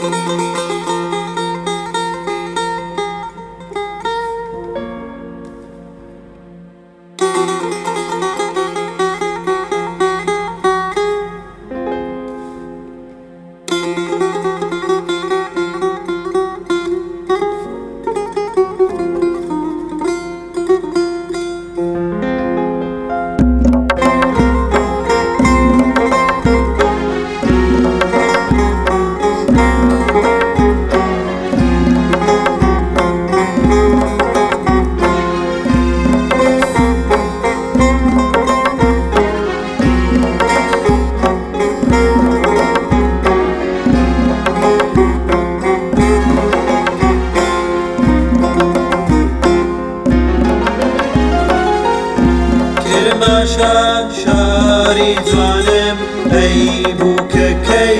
کرماشان شاری جوانم ای بووکە کەی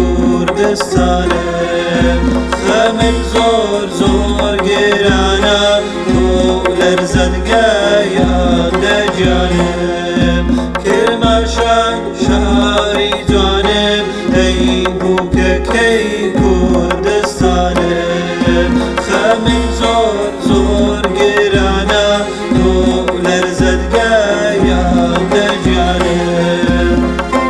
کوردستانم خەمم زۆر زۆر گێرانە تۆ لەرزەت گایاندە گیانم کرماشان شاری جوانم ئەی بووکە کەی کوردستانم خەمم زۆر زۆر گێرانە تۆ لەرزەت گایاندە گیانم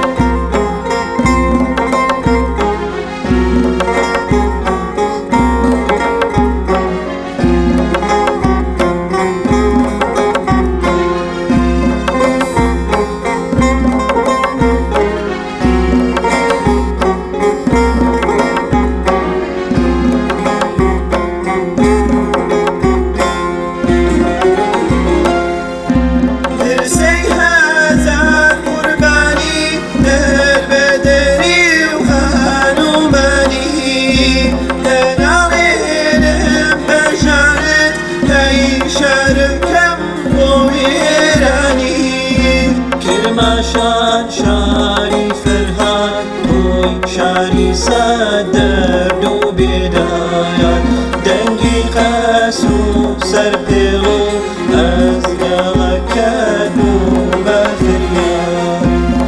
کرماشان شاری فەرهاد تۆی شاری سەددەرد و بێدایان دەنگی قەس و سەرپێڵ و ئەزگەڵەکەت بوو بە فریاد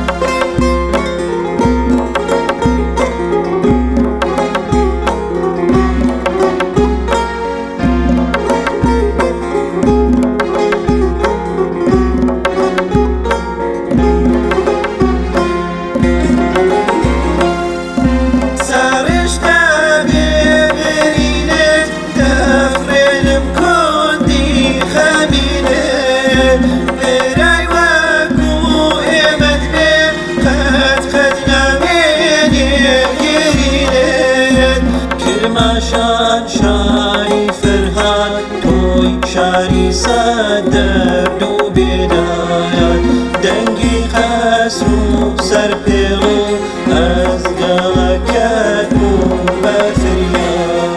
کرماشان شاری فەرهاد تۆی شاری سەددەرد و بێدایان دەنگی قەس و سەرپێڵ و ئەزگەڵەکەت بوو بە فریاد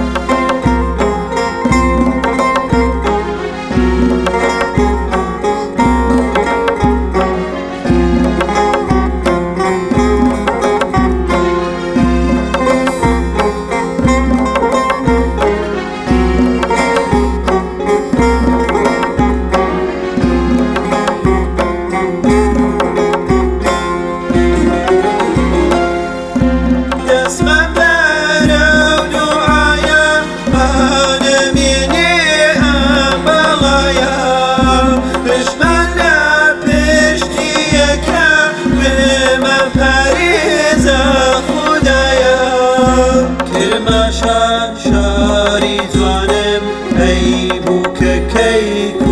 کرماشان شاری جوانم ئەی بووکە کەی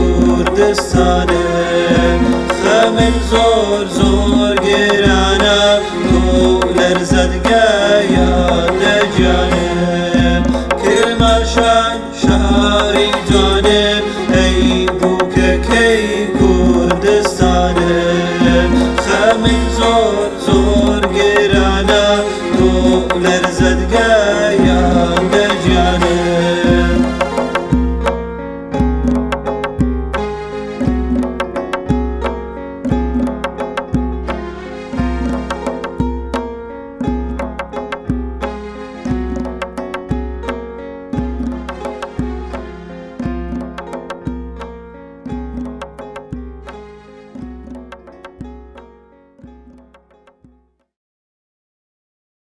کوردستانم خەمم زۆر زۆر گێرانە تۆ لەرزەت گایاندە گیانم کرماشان شاری جوانم ئەی بووکە کەی کوردستانم خەمم زۆر زۆر گێرانە تۆ لەرزەت